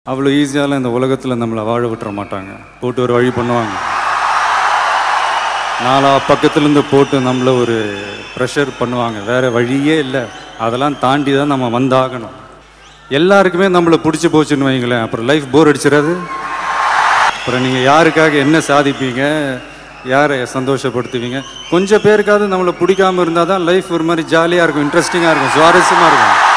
அவ்வளோ ஈஸியாலாம் இந்த உலகத்தில் நம்மளை வாழ விட்டுற மாட்டாங்க. போட்டு ஒரு வழி பண்ணுவாங்க. நாலா பக்கத்துலேருந்து போட்டு நம்மளை ஒரு ப்ரெஷர் பண்ணுவாங்க. வேறு வழியே இல்லை. அதெல்லாம் தாண்டி தான் நம்ம வந்தாகணும். எல்லாருக்குமே நம்மளை பிடிச்சி போச்சுன்னு வைங்களேன், அப்புறம் லைஃப் போர் அடிச்சிடாது. அப்புறம் நீங்கள் யாருக்காக என்ன சாதிப்பீங்க, யாரை சந்தோஷப்படுத்துவீங்க? கொஞ்சம் பேருக்காவது நம்மளை பிடிக்காமல் இருந்தால் தான் லைஃப் ஒரு மாதிரி ஜாலியாக இருக்கும், இன்ட்ரெஸ்டிங்காக இருக்கும், சுவாரஸ்யமாக இருக்கும்.